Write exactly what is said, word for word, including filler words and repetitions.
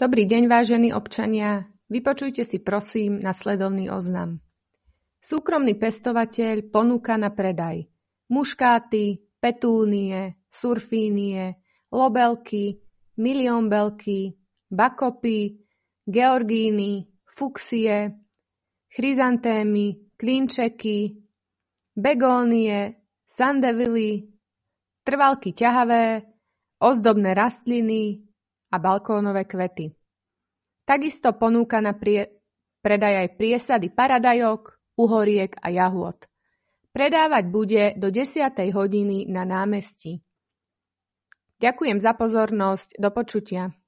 Dobrý deň, vážení občania. Vypočujte si prosím nasledovný oznam. Súkromný pestovateľ ponúka na predaj muškáty, petúnie, surfínie, lobelky, miliónbelky, bakopy, georgíny, fuxie, chryzantémy, klinčeky, begónie, sandevily, trvalky ťahavé, ozdobné rastliny a balkónové kvety. Takisto ponúka na prie... predaj aj priesady paradajok, uhoriek a jahôd. Predávať bude do desiatej hodiny na námestí. Ďakujem za pozornosť, do počutia.